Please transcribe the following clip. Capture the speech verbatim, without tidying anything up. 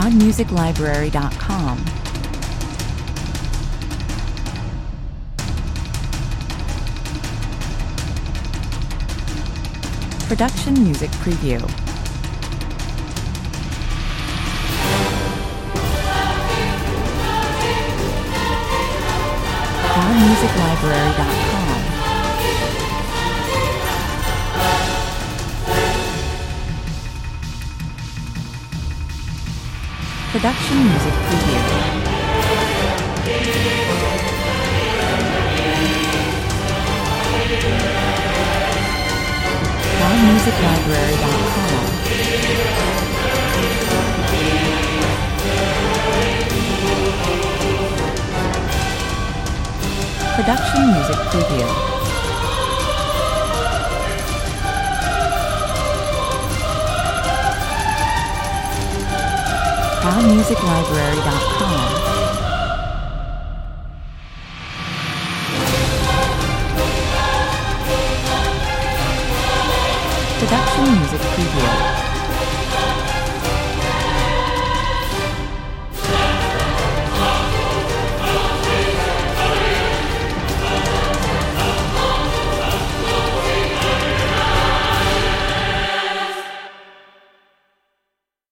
cloud music library dot com. Production Music Preview. cloud music library dot com. Production Music Preview. cloud music library dot com. Production Music Preview. cloud music library dot com. Production Music Preview.